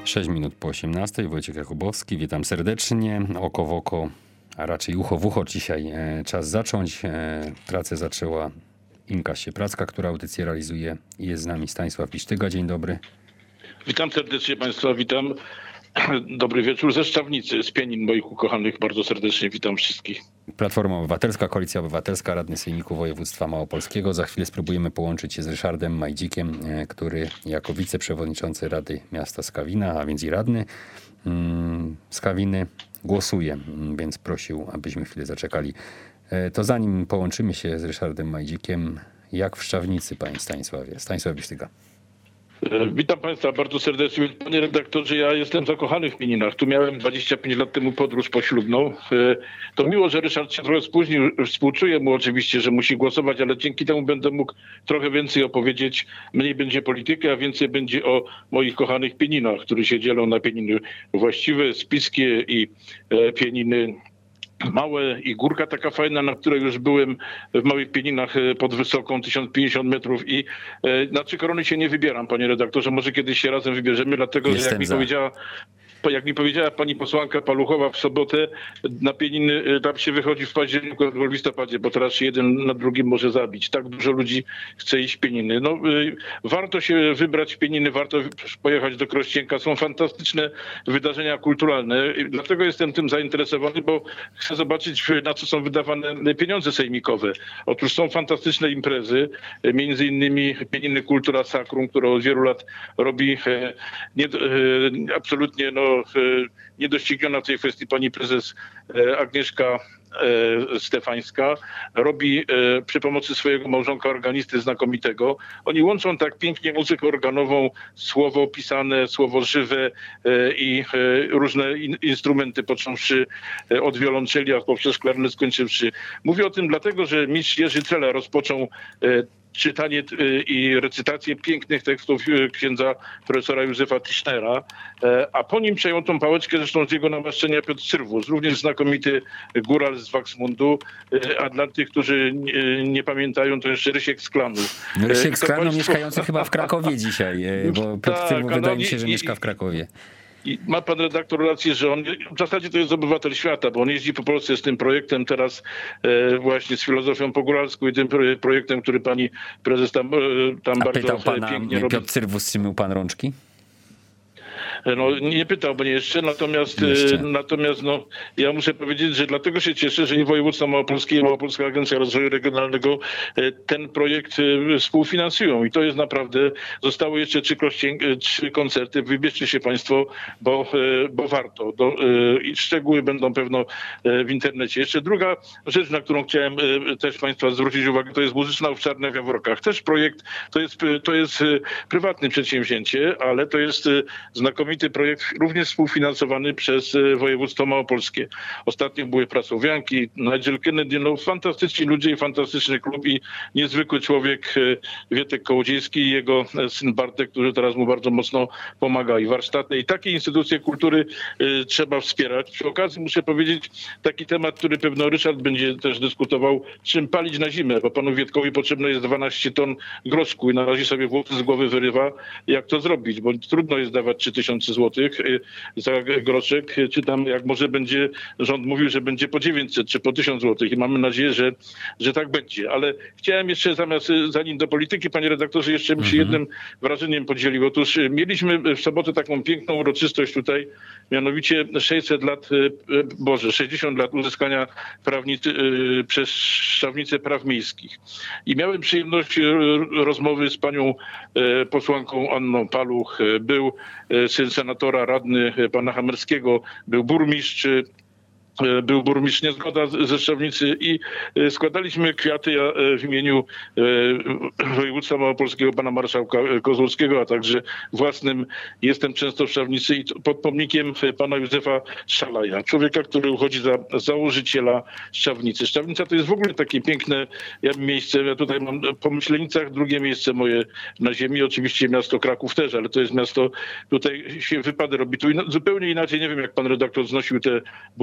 6 minut po 18. Wojciech Jakubowski, witam serdecznie. Oko w oko, a raczej ucho w ucho dzisiaj czas zacząć. Pracę zaczęła Inka Siepracka, która audycję realizuje. Jest z nami Stanisław Pisztyga. Dzień dobry. Witam serdecznie Państwa, witam. Dobry wieczór ze Szczawnicy, z Pienin moich ukochanych. Bardzo serdecznie witam wszystkich. Platforma Obywatelska, Koalicja Obywatelska, radny sejmiku województwa małopolskiego. Za chwilę spróbujemy połączyć się z Ryszardem Majdzikiem, który jako wiceprzewodniczący Rady Miasta Skawina, a więc i radny Skawiny, głosuje, więc prosił, abyśmy chwilę zaczekali. To zanim połączymy się z Ryszardem Majdzikiem, jak w Szczawnicy, panie Stanisławie? Stanisław Pisztyga. Witam Państwa bardzo serdecznie. Panie redaktorze, ja jestem zakochany w Pieninach. Tu miałem 25 lat temu podróż poślubną. To miło, że Ryszard się trochę spóźnił. Współczuję mu oczywiście, że musi głosować, ale dzięki temu będę mógł trochę więcej opowiedzieć. Mniej będzie polityki, a więcej będzie o moich kochanych Pieninach, które się dzielą na Pieniny właściwe, spiskie i Pieniny małe i górka taka fajna, na której już byłem w Małych Pieninach pod wysoką 1050 metrów i na 3 korony się nie wybieram, panie redaktorze. Może kiedyś się razem wybierzemy, dlatego że jak mi powiedziała pani posłanka Paluchowa w sobotę, na Pieniny tam się wychodzi w październiku albo w listopadzie, bo teraz się jeden na drugim może zabić. Tak dużo ludzi chce iść w Pieniny. No, warto się wybrać w Pieniny, warto pojechać do Krościenka. Są fantastyczne wydarzenia kulturalne. Dlatego jestem tym zainteresowany, bo chcę zobaczyć, na co są wydawane pieniądze sejmikowe. Otóż są fantastyczne imprezy, między innymi Pieniny Kultura Sacrum, która od wielu lat robi absolutnie niedościgniona w tej kwestii pani prezes Agnieszka Stefańska, robi przy pomocy swojego małżonka organisty znakomitego. Oni łączą tak pięknie muzykę organową, słowo pisane, słowo żywe i różne instrumenty, począwszy od wiolonczeli, a poprzez klarnet skończywszy. Mówię o tym dlatego, że mistrz Jerzy Cela rozpoczął czytanie i recytację pięknych tekstów księdza profesora Józefa Tischnera, a po nim przejął tą pałeczkę zresztą z jego namaszczenia Piotr Cyrwus, również znakomity góral z Waksmundu, a dla tych, którzy nie pamiętają, to jeszcze Rysiek z Klanu. Rysiek z Klanu mieszkający chyba w Krakowie dzisiaj, bo Piotr Cyrwus wydaje mi się, że mieszka w Krakowie. I ma pan redaktor rację, że on w zasadzie to jest obywatel świata, bo on jeździ po Polsce z tym projektem teraz właśnie z filozofią pogóralską i tym projektem, który pani prezes tam bardzo pytał pana pięknie Piotr robi. Cyrwus, czy mył pan rączki? No, nie pytał mnie jeszcze, natomiast ja muszę powiedzieć, że dlatego się cieszę, że i województwo małopolskie, i Małopolska Agencja Rozwoju Regionalnego ten projekt współfinansują i to jest naprawdę, zostały jeszcze 3 koncerty, wybierzcie się państwo, bo warto. I szczegóły będą pewno w internecie. Jeszcze druga rzecz, na którą chciałem też państwa zwrócić uwagę, to jest Muzyczna Owczarnia w Jaworkach. Też projekt, to jest prywatne przedsięwzięcie, ale to jest znakomity projekt, również współfinansowany przez województwo małopolskie. Ostatnio były pracowianki, Nigel Kennedy, fantastyczni ludzie i fantastyczny klub i niezwykły człowiek Wietek Kołodziejski i jego syn Bartek, który teraz mu bardzo mocno pomaga i warsztaty. I takie instytucje kultury trzeba wspierać. Przy okazji muszę powiedzieć taki temat, który pewno Ryszard będzie też dyskutował, czym palić na zimę, bo panu Wietkowi potrzebne jest 12 ton groszku i na razie sobie włosy z głowy wyrywa, jak to zrobić, bo trudno jest dawać 3000 złotych za groszek, czy tam jak może będzie, rząd mówił, że będzie po 900 czy po 1000 złotych i mamy nadzieję, że tak będzie. Ale chciałem jeszcze zanim do polityki, panie redaktorze, jeszcze bym się jednym wrażeniem podzielił. Otóż mieliśmy w sobotę taką piękną uroczystość tutaj, mianowicie 60 lat uzyskania przez Szczawnicę praw miejskich. I miałem przyjemność rozmowy z panią posłanką Anną Paluch, był syn senatora, radny pana Hamerskiego, był burmistrz Niezgoda ze Szczawnicy i składaliśmy kwiaty w imieniu województwa małopolskiego pana marszałka Kozłowskiego, a także własnym. Jestem często w Szczawnicy i pod pomnikiem pana Józefa Szalaja, człowieka, który uchodzi za założyciela Szczawnicy. Szczawnica to jest w ogóle takie piękne miejsce. Ja tutaj mam po Myślenicach drugie miejsce moje na ziemi. Oczywiście miasto Kraków też, ale to jest miasto, tutaj się wypady robi. Tu zupełnie inaczej, nie wiem jak pan redaktor znosił te burze i państwo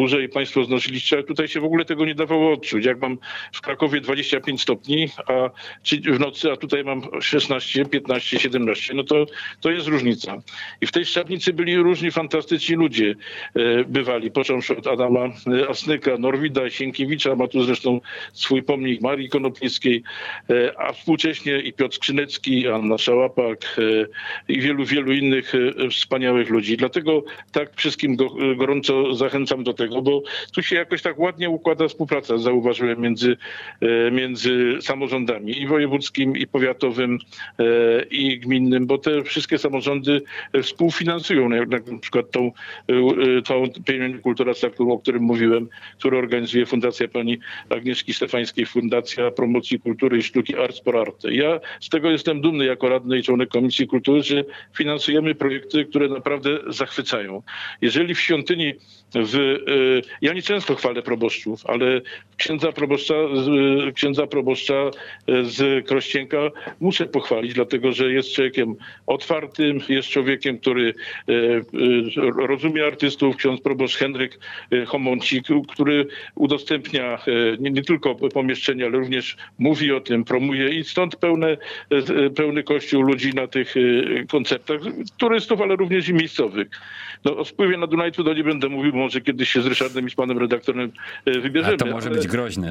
państwo znosiliście, ale tutaj się w ogóle tego nie dawało odczuć. Jak mam w Krakowie 25 stopni w nocy, a tutaj mam 16, 15, 17, no to jest różnica. I w tej Szczapnicy byli różni fantastyczni ludzie bywali, począwszy od Adama Asnyka, Norwida, Sienkiewicza, ma tu zresztą swój pomnik Marii Konopnickiej, a współcześnie i Piotr Skrzynecki, Anna Szałapak i wielu, wielu innych wspaniałych ludzi. Dlatego tak wszystkim gorąco zachęcam do tego, bo tu się jakoś tak ładnie układa współpraca, zauważyłem, między samorządami i wojewódzkim, i powiatowym, i gminnym, bo te wszystkie samorządy współfinansują, na przykład tą Pieniądz Kultura, o którym mówiłem, którą organizuje Fundacja pani Agnieszki Stefańskiej, Fundacja Promocji Kultury i Sztuki Arts por Arte. Ja z tego jestem dumny jako radny i członek Komisji Kultury, że finansujemy projekty, które naprawdę zachwycają. Jeżeli w świątyni ja nie często chwalę proboszczów, ale księdza proboszcza z Krościenka muszę pochwalić, dlatego że jest człowiekiem otwartym, jest człowiekiem, który rozumie artystów, ksiądz proboszcz Henryk Homoncik, który udostępnia nie tylko pomieszczenia, ale również mówi o tym, promuje i stąd pełny kościół ludzi na tych koncertach, turystów, ale również i miejscowych. No, o wpływie na Dunajcu nie będę mówił, może kiedyś się z Ryszardem i z panem redaktorem wybierzemy. A to może być groźne,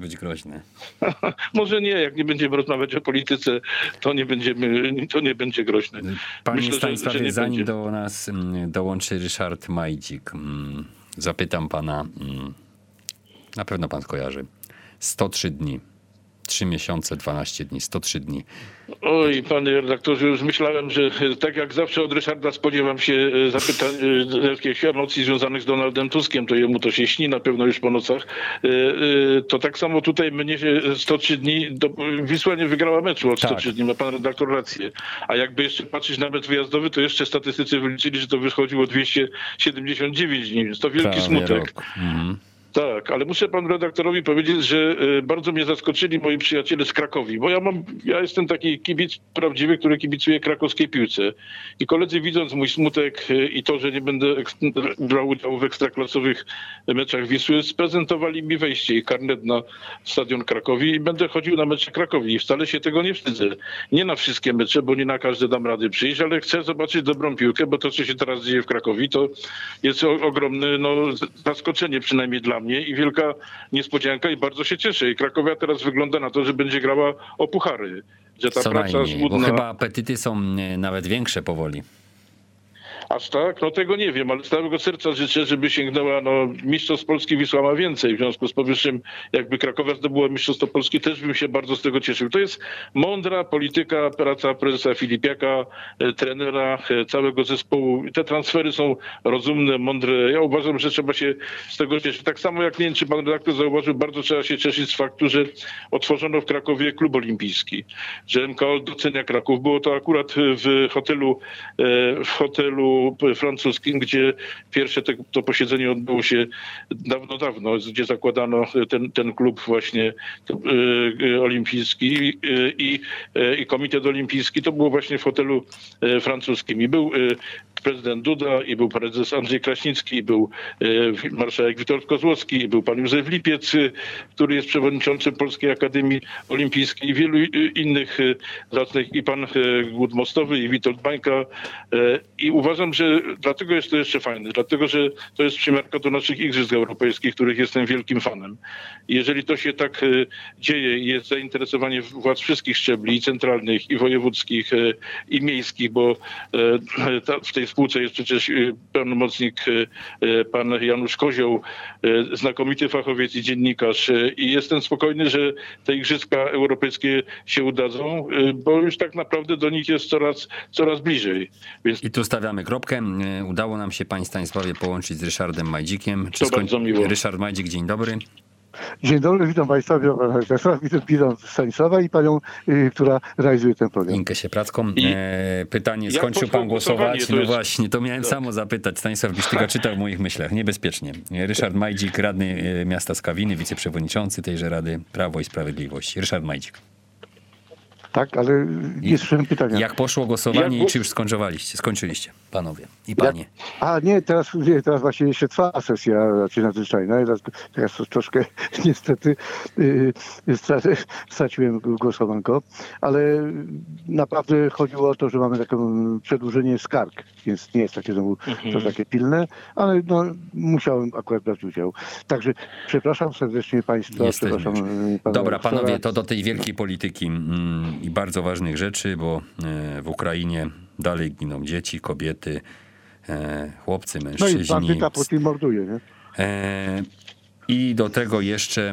Może nie, jak nie będziemy rozmawiać o polityce, to nie będzie groźne. Panie Myślę, Stanisławie, że zanim do nas dołączy Ryszard Majdzik, zapytam pana, na pewno pan skojarzy, 103 dni. 3 miesiące, 12 dni, 103 dni. Oj, panie redaktorze, już myślałem, że tak jak zawsze od Ryszarda spodziewam się zapytań, jakichś emocji związanych z Donaldem Tuskiem, to jemu to się śni na pewno już po nocach. To tak samo tutaj mnie 103 dni, Wisła nie wygrała meczu od 103 dni, ma pan redaktor rację. A jakby jeszcze patrzeć na mecz wyjazdowy, to jeszcze statystycy wyliczyli, że to wychodziło 279 dni, więc to wielki smutek. Tak, ale muszę panu redaktorowi powiedzieć, że bardzo mnie zaskoczyli moi przyjaciele z Krakowi, bo ja jestem taki kibic prawdziwy, który kibicuje krakowskiej piłce. I koledzy, widząc mój smutek i to, że nie będę brał udziału w ekstraklasowych meczach Wisły, sprezentowali mi wejście i karnet na stadion Krakowi i będę chodził na mecze Krakowi i wcale się tego nie wstydzę. Nie na wszystkie mecze, bo nie na każde dam rady przyjść, ale chcę zobaczyć dobrą piłkę, bo to, co się teraz dzieje w Krakowi, to jest ogromne zaskoczenie przynajmniej dla mnie i wielka niespodzianka i bardzo się cieszę. I Krakowia teraz wygląda na to, że będzie grała o puchary. Że ta praca żmudna... Bo chyba apetyty są nawet większe powoli. Aż tak? No tego nie wiem, ale z całego serca życzę, żeby sięgnęła, mistrzostw Polski Wisła ma więcej. W związku z powyższym, jakby Krakowia zdobyła mistrzostwo Polski, też bym się bardzo z tego cieszył. To jest mądra polityka, praca prezesa Filipiaka, trenera, całego zespołu. Te transfery są rozumne, mądre. Ja uważam, że trzeba się z tego cieszyć. Tak samo jak, nie wiem, czy pan redaktor zauważył, bardzo trzeba się cieszyć z faktu, że otworzono w Krakowie klub olimpijski. Że MKOL docenia Kraków. Było to akurat w hotelu francuskim, gdzie pierwsze to posiedzenie odbyło się dawno, gdzie zakładano ten klub właśnie olimpijski i komitet olimpijski. To było właśnie w hotelu francuskim. I był prezydent Duda, i był prezes Andrzej Kraśnicki, i był marszałek Witold Kozłowski, i był pan Józef Lipiec, który jest przewodniczącym Polskiej Akademii Olimpijskiej, i wielu innych zacnych, i pan Głód Mostowy, i Witold Bańka. I uważam, że dlatego jest to jeszcze fajne, dlatego że to jest przymiarka do naszych Igrzysk Europejskich, których jestem wielkim fanem. I jeżeli to się tak dzieje i jest zainteresowanie władz wszystkich szczebli, i centralnych, i wojewódzkich, i miejskich, bo w tej spółce jest przecież pełnomocnik pan Janusz Kozioł, znakomity fachowiec i dziennikarz, i jestem spokojny, że te Igrzyska Europejskie się udadzą, bo już tak naprawdę do nich jest coraz bliżej. Więc... I tu stawiamy kropkę. Udało nam się, panie Stanisławie, połączyć z Ryszardem Majdzikiem. To bardzo miło. Ryszard Majdzik, dzień dobry. Dzień dobry, witam państwa, witam Stanisława i panią, która realizuje ten program. Inkę Siepracką. Pytanie, skończył pan głosować? No właśnie, to miałem samo zapytać. Stanisław Bisztyga czytał w moich myślach, niebezpiecznie. Ryszard Majdzik, radny miasta Skawiny, wiceprzewodniczący tejże Rady, Prawo i Sprawiedliwość. Ryszard Majdzik. Tak, ale nie słyszałem pytania. Jak poszło głosowanie i czy już skończyliście, panowie i panie? Teraz właśnie jeszcze trwa sesja raczej nadzwyczajna. Teraz to troszkę niestety straciłem głosowanko, ale naprawdę chodziło o to, że mamy takie przedłużenie skarg, więc nie jest takie znowu to takie pilne, ale musiałem akurat brać udział. Także przepraszam serdecznie państwa. Przepraszam Dobra, panowie, to do tej wielkiej polityki i bardzo ważnych rzeczy, bo w Ukrainie dalej giną dzieci, kobiety, chłopcy, mężczyźni. No i bandyta Putin morduje, nie? I do tego jeszcze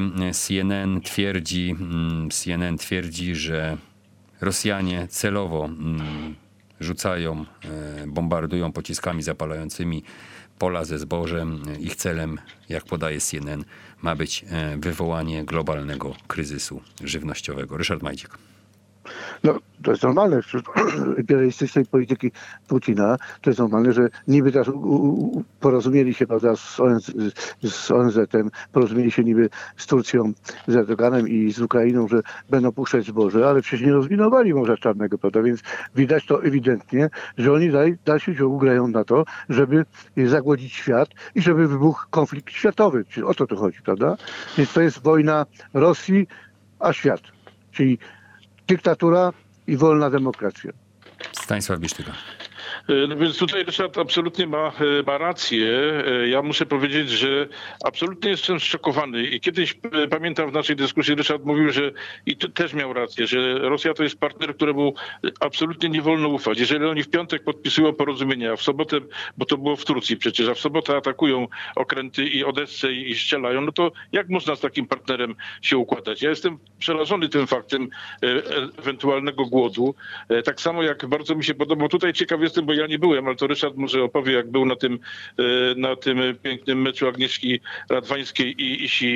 CNN twierdzi, że Rosjanie celowo rzucają, bombardują pociskami zapalającymi pola ze zbożem. Ich celem, jak podaje CNN, ma być wywołanie globalnego kryzysu żywnościowego. Ryszard Majdzik. No, to jest normalne. Wśród imperialistycznej polityki Putina to jest normalne, że niby teraz porozumieli się, prawda, z ONZ-em, porozumieli się niby z Turcją, z Erdoganem i z Ukrainą, że będą puszczać zboże, ale przecież nie rozwinowali Morza Czarnego, prawda, więc widać to ewidentnie, że oni dalszym ciągu grają na to, żeby zagłodzić świat i żeby wybuchł konflikt światowy. Czyli o to tu chodzi, prawda? Więc to jest wojna Rosji a świat. Czyli dyktatura i wolna demokracja. Stanisław Bisztyga. No więc tutaj Ryszard absolutnie ma rację. Ja muszę powiedzieć, że absolutnie jestem zszokowany i kiedyś pamiętam w naszej dyskusji Ryszard mówił, że i też miał rację, że Rosja to jest partner, któremu absolutnie nie wolno ufać. Jeżeli oni w piątek podpisują porozumienia, a w sobotę, bo to było w Turcji przecież, a w sobotę atakują okręty i Odessę i strzelają, no to jak można z takim partnerem się układać? Ja jestem przerażony tym faktem ewentualnego głodu. Tak samo jak bardzo mi się podobał, tutaj ciekaw jestem, bo ja nie byłem, ale to Ryszard może opowie, jak był na tym pięknym meczu Agnieszki Radwańskiej i Isi.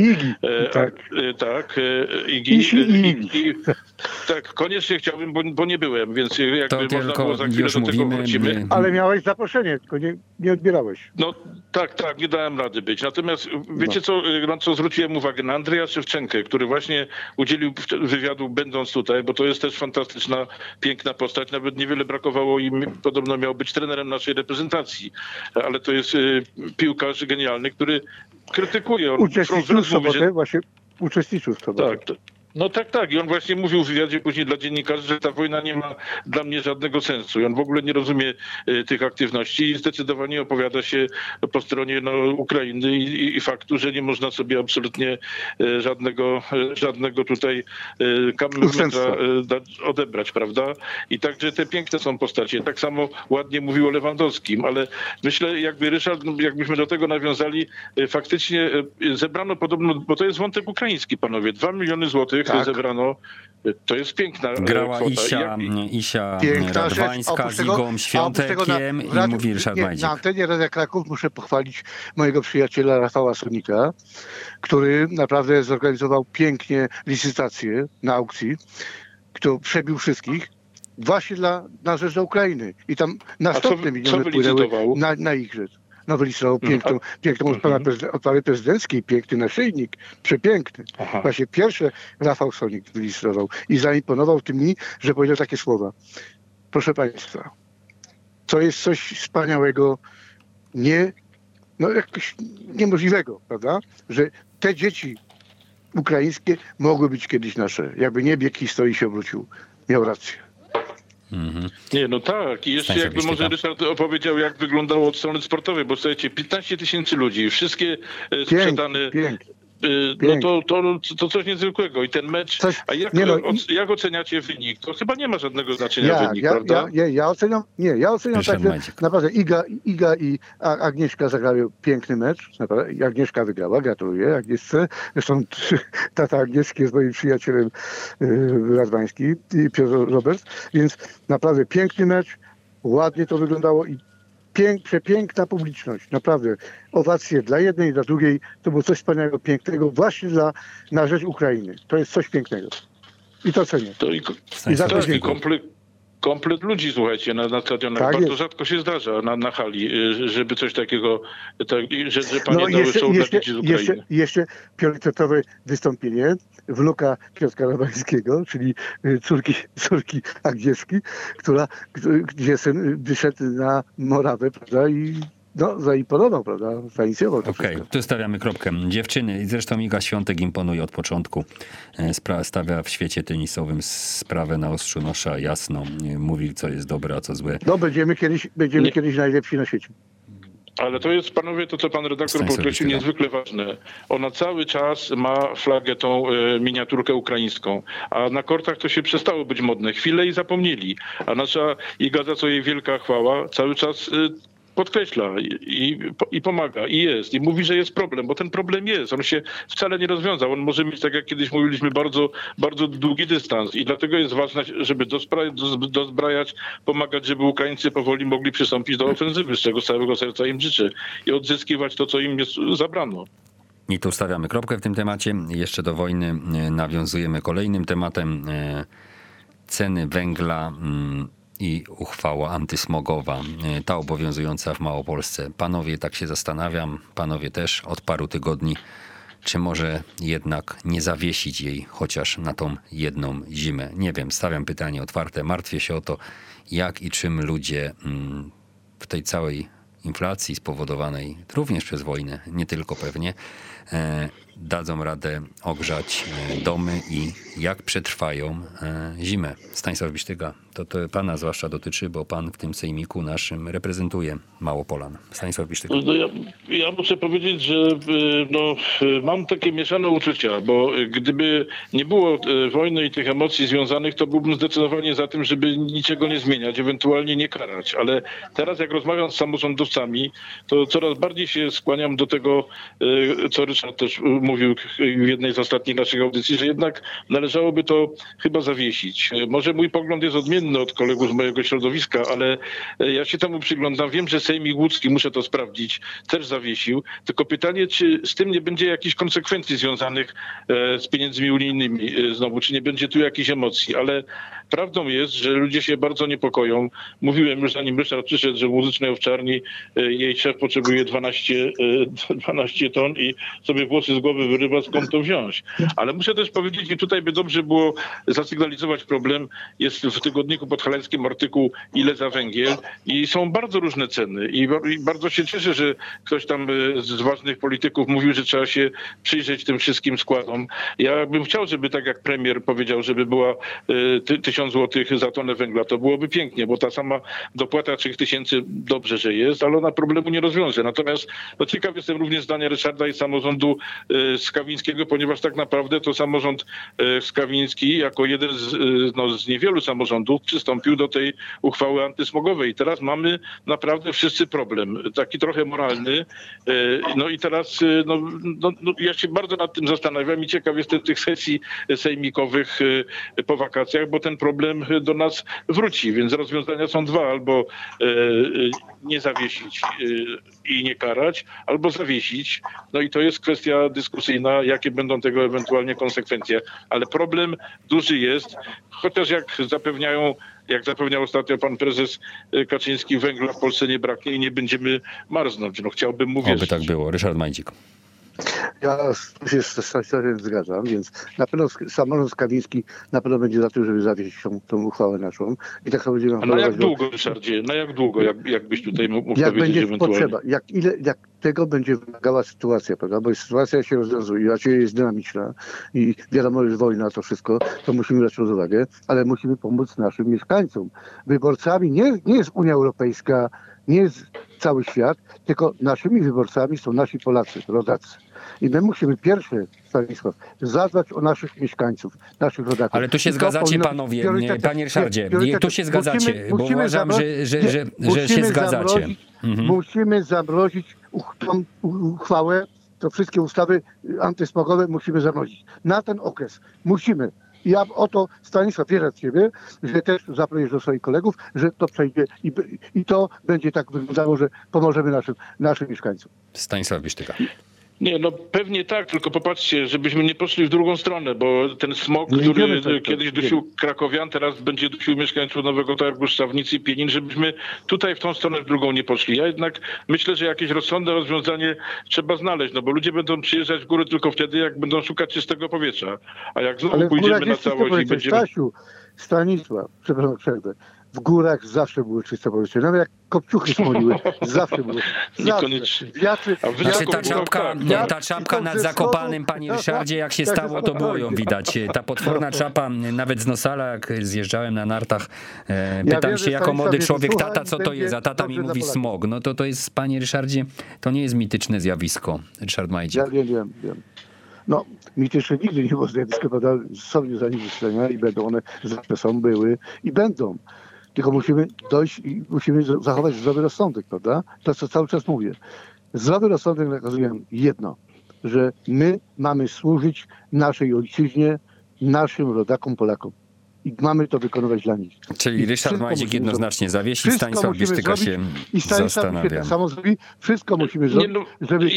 Igi. Tak, koniecznie chciałbym, bo nie byłem, więc jakby to można było za chwilę do tego wrócimy. Ale miałeś zaproszenie, tylko nie odbierałeś. No tak, nie dałem rady być. Natomiast wiecie co, na co zwróciłem uwagę? Na Andrzeja Szewczenkę, który właśnie udzielił wywiadu będąc tutaj, bo to jest też fantastyczna, piękna postać. Nawet niewiele brakowało i podobno miał być trenerem naszej reprezentacji. Ale to jest piłkarz genialny, który krytykuje. Uczestniczył w sobotę. Tak. No tak. I on właśnie mówił w wywiadzie później dla dziennikarzy, że ta wojna nie ma dla mnie żadnego sensu. I on w ogóle nie rozumie tych aktywności i zdecydowanie opowiada się po stronie Ukrainy i faktu, że nie można sobie absolutnie żadnego tutaj metra odebrać, prawda? I także te piękne są postacie. Tak samo ładnie mówił o Lewandowskim, ale myślę, jakby Ryszard, jakbyśmy do tego nawiązali, faktycznie zebrano podobno, bo to jest wątek ukraiński, panowie, 2 miliony złotych zebrano. To jest piękna grała kwota. Isia Radwańska z Igą Świątekiem i mówi Ryszard Majdzik. Na antenie Radia Kraków muszę pochwalić mojego przyjaciela Rafała Sonika, który naprawdę zorganizował pięknie licytację na aukcji, który przebił wszystkich właśnie na rzecz Ukrainy. I tam następne miliony wpłynęły na ich rzecz. No wylistował piękną od pary prezydenckiej, piękny naszyjnik, przepiękny. Właśnie pierwsze Rafał Sonik wylistował i zaimponował tymi, że powiedział takie słowa. Proszę państwa, to jest coś wspaniałego, jakoś niemożliwego, prawda? Że te dzieci ukraińskie mogły być kiedyś nasze. Jakby nie bieg historii się obrócił. Miał rację. Nie, no tak. I jeszcze jakby może Ryszard opowiedział, jak wyglądało od strony sportowej, bo słuchajcie, 15 000 ludzi, wszystkie sprzedane. No to coś niezwykłego. I ten mecz, a jak oceniacie wynik? To chyba nie ma żadnego znaczenia wynik, prawda? Ja oceniam tak, że naprawdę Iga i Agnieszka zagrały piękny mecz. Naprawdę. Agnieszka wygrała, gratuluję Agnieszce. Zresztą tata Agnieszki jest moim przyjacielem Radwański i Piotr Robert. Więc naprawdę piękny mecz, ładnie to wyglądało i przepiękna publiczność, naprawdę. Owacje dla jednej i dla drugiej. To było coś wspaniałego, pięknego właśnie na rzecz Ukrainy. To jest coś pięknego. I to cenię. komplet ludzi, słuchajcie, na stadionach. Tak Bardzo jest. rzadko się zdarza na hali, żeby coś takiego, że panie dały show dla dzieci z Ukrainy. Jeszcze priorytetowe wystąpienie wnuka Piotra Rabańskiego, czyli córki Agnieszki, gdzie syn wyszedł na Morawę, prawda, i zaimponował, prawda, zainicjował to Okej, wszystko. tu stawiamy kropkę. Dziewczyny, zresztą Iga Świątek imponuje od początku. Stawia w świecie tenisowym sprawę na ostrzu nosza, jasno. Mówi, co jest dobre, a co złe. No, będziemy kiedyś najlepsi na świecie. Ale to jest, panowie, to co pan redaktor podkreślił, niezwykle ważne. Ona cały czas ma flagę tą miniaturkę ukraińską, a na kortach to się przestało być modne. Chwilę i zapomnieli. A nasza Iga, za co jej wielka chwała, cały czas podkreśla i pomaga, i jest. I mówi, że jest problem, bo ten problem jest. On się wcale nie rozwiązał. On może mieć, tak jak kiedyś mówiliśmy, bardzo, bardzo długi dystans. I dlatego jest ważne, żeby dozbrajać, pomagać, żeby Ukraińcy powoli mogli przystąpić do ofensywy, z czego z całego serca im życzę. I odzyskiwać to, co im jest zabrano. I tu stawiamy kropkę w tym temacie. Jeszcze do wojny nawiązujemy kolejnym tematem. Ceny węgla i uchwała antysmogowa, ta obowiązująca w Małopolsce. Panowie, tak się zastanawiam, panowie też od paru tygodni, czy może jednak nie zawiesić jej chociaż na tą jedną zimę. Nie wiem, stawiam pytanie otwarte, martwię się o to, jak i czym ludzie w tej całej inflacji spowodowanej również przez wojnę, nie tylko pewnie, dadzą radę ogrzać domy i jak przetrwają zimę. Stanisław Bisztyga, to pana zwłaszcza dotyczy, bo pan w tym sejmiku naszym reprezentuje Małopolan. Stanisław Bisztyga. No ja muszę powiedzieć, że mam takie mieszane uczucia, bo gdyby nie było wojny i tych emocji związanych, to byłbym zdecydowanie za tym, żeby niczego nie zmieniać, ewentualnie nie karać. Ale teraz jak rozmawiam z samorządowcami, to coraz bardziej się skłaniam do tego, co Ryszard też mówił w jednej z ostatnich naszych audycji, że jednak należałoby to chyba zawiesić. Może mój pogląd jest odmienny od kolegów z mojego środowiska, ale ja się temu przyglądam. Wiem, że Sejmik Łódzki, muszę to sprawdzić, też zawiesił. Tylko pytanie, czy z tym nie będzie jakichś konsekwencji związanych z pieniędzmi unijnymi znowu, czy nie będzie tu jakichś emocji. Ale prawdą jest, że ludzie się bardzo niepokoją. Mówiłem już, zanim Ryszard przyszedł, że w Muzycznej Owczarni jej szef potrzebuje 12 ton i sobie włosy z głowy wyrywa, skąd to wziąć. Ale muszę też powiedzieć, i tutaj by dobrze było zasygnalizować problem, jest w tygodniku podhalańskim artykuł "Ile za węgiel" i są bardzo różne ceny i bardzo się cieszę, że ktoś tam z ważnych polityków mówił, że trzeba się przyjrzeć tym wszystkim składom. Ja bym chciał, żeby tak jak premier powiedział, żeby była 1000 złotych za tonę węgla, to byłoby pięknie, bo ta sama dopłata 3000 dobrze, że jest, ale ona problemu nie rozwiąże. Natomiast ciekaw jestem również zdania Ryszarda i samorządu skawińskiego, ponieważ tak naprawdę to samorząd skawiński jako jeden z niewielu samorządów przystąpił do tej uchwały antysmogowej. I teraz mamy naprawdę wszyscy problem, taki trochę moralny. No i teraz ja się bardzo nad tym zastanawiam i ciekaw jestem tych sesji sejmikowych po wakacjach, bo ten problem do nas wróci. Więc rozwiązania są dwa: albo nie zawiesić i nie karać, albo zawiesić. No i to jest kwestia dyskusyjna, jakie będą tego ewentualnie konsekwencje. Ale problem duży jest, chociaż jak zapewniał ostatnio pan prezes Kaczyński, węgla w Polsce nie braknie i nie będziemy marznąć. No chciałbym mu wierzyć. Oby tak było. Ryszard Majdzik. Ja się z Stanisławem zgadzam, więc na pewno samorząd skawiński na pewno będzie za tym, żeby zawieść tą uchwałę naszą. I tak będziemy. A na jak długo, Ryszardzie? Na jak długo, jakbyś tutaj mógł jak powiedzieć będzie ewentualnie? potrzeba, jak tego będzie wymagała sytuacja, prawda? Bo sytuacja się rozwiązuje, raczej jest dynamiczna i wiadomo, że jest wojna, to wszystko, to musimy brać pod uwagę, ale musimy pomóc naszym mieszkańcom. Wyborcami nie jest Unia Europejska, nie jest cały świat, tylko naszymi wyborcami są nasi Polacy, rodacy. I my musimy pierwsze, Stanisław, zadbać o naszych mieszkańców, naszych rodaków. Ale tu się zgadzacie, panowie, panie Ryszardzie. Tu się zgadzacie, bo uważam, że się zgadzacie. Musimy zamrozić tą uchwałę, to wszystkie ustawy antysmogowe musimy zamrozić. Na ten okres musimy. Ja o to, Stanisław, wierzę w ciebie, że też zaproś do swoich kolegów, że to przejdzie i to będzie tak wyglądało, że pomożemy naszym mieszkańcom. Stanisław Bisztyga. Nie, no pewnie tak, tylko popatrzcie, żebyśmy nie poszli w drugą stronę, bo ten smog, który kiedyś dusił krakowian, teraz będzie dusił mieszkańców Nowego Targu, Szczawnicy i Pienin, żebyśmy tutaj w tą stronę w drugą nie poszli. Ja jednak myślę, że jakieś rozsądne rozwiązanie trzeba znaleźć, no bo ludzie będą przyjeżdżać w góry tylko wtedy, jak będą szukać czystego powietrza. A jak znowu pójdziemy na całość i będziemy... Stasiu, Stanisław, przepraszam, przerwę. W górach zawsze były czyste powietrze. Nawet jak kopciuchy smoliły, zawsze były. Niekoniecznie. Znaczy ta czapka nad Zakopanem, panie Ryszardzie, jak się stało, to było ją widać. Ta potworna czapa, nawet z Nosala, jak zjeżdżałem na nartach, pytam się jako młody człowiek, tata, co to jest? A tata mi mówi smog. No to jest, panie Ryszardzie, to nie jest mityczne zjawisko. Ryszard Majdzik. Ja wiem. No, mityczne nigdy nie było zjawisko, prawda? Są zanieczyszczenia i będą one, zawsze są, były i będą. Tylko musimy dojść i musimy zachować zdrowy rozsądek, prawda? To, co cały czas mówię. Zdrowy rozsądek nakazuje jedno, że my mamy służyć naszej ojczyźnie, naszym rodakom, Polakom. I mamy to wykonywać dla nich. Czyli Ryszard Majdzik jednoznacznie zawiesi, Stanisław Bisztyga się zastanawia. Tak samo zrobi. Wszystko musimy zrobić, żeby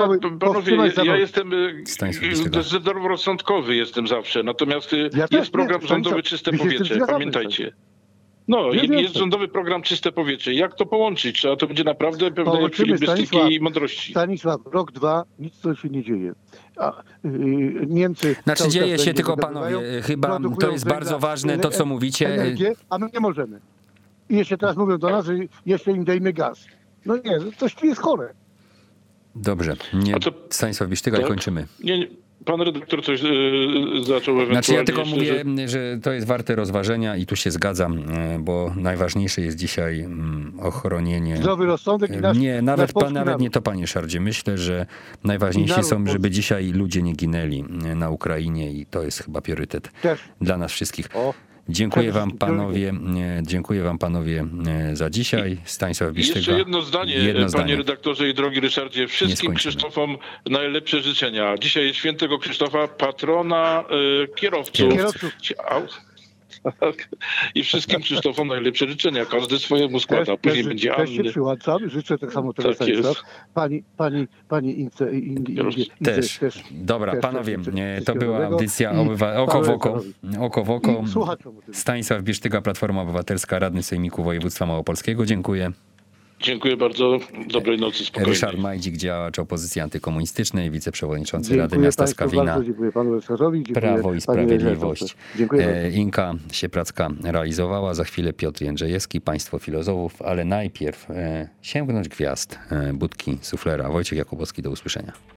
ja jestem zdroworozsądkowy jestem zawsze. Natomiast jest program rządowy Czyste Powietrze, pamiętajcie. No, jest rządowy program Czyste Powietrze. Jak to połączyć? Trzeba to będzie naprawdę pewnej ekwilibrystyki i mądrości. Stanisław, rok, dwa, nic to się nie dzieje. Niemcy... Znaczy dzieje się, tylko panowie, chyba to jest bardzo ważne to, co mówicie. Energię, a my nie możemy. I jeszcze teraz mówią do nas, że jeszcze im dajmy gaz. No nie, coś tu jest chore. Dobrze, Stanisław Bisztyga i kończymy. Nie, pan redaktor coś zaczął ewentualnie. Znaczy ja tylko mówię, że to jest warte rozważenia i tu się zgadzam, bo najważniejsze jest dzisiaj ochronienie... Zdrowy rozsądek i nasz... Nie, nawet nie to, panie Ryszardzie. Myślę, że najważniejsi są, żeby dzisiaj ludzie nie ginęli na Ukrainie i to jest chyba priorytet dla nas wszystkich. Dziękuję wam panowie za dzisiaj. Stanisław Bisztyga. Jeszcze jedno zdanie, panie redaktorze i drogi Ryszardzie. Wszystkim Krzysztofom najlepsze życzenia. Dzisiaj jest świętego Krzysztofa, patrona kierowców. I wszystkim Krzysztofom najlepsze życzenia. Każdy swojemu składa. Później będzie Anny. Też się przyłączam. Życzę tak samo teraz Stanisław. Pani Ince też. Dobra, panowie, to była audycja Oko w oko. Stanisław Bisztyga, Platforma Obywatelska, radny Sejmiku Województwa Małopolskiego. Dziękuję. Dziękuję bardzo. Dobrej nocy, spokojnie. Ryszard Majdzik, działacz opozycji antykomunistycznej, wiceprzewodniczący Rady Miasta Skawina. Bardzo dziękuję panu Ryszardowi. Prawo i Sprawiedliwość. Inka Siepracka realizowała. Za chwilę Piotr Jędrzejewski, Państwo Filozofów, ale najpierw sięgnąć gwiazd Budki Suflera. Wojciech Jakubowski, do usłyszenia.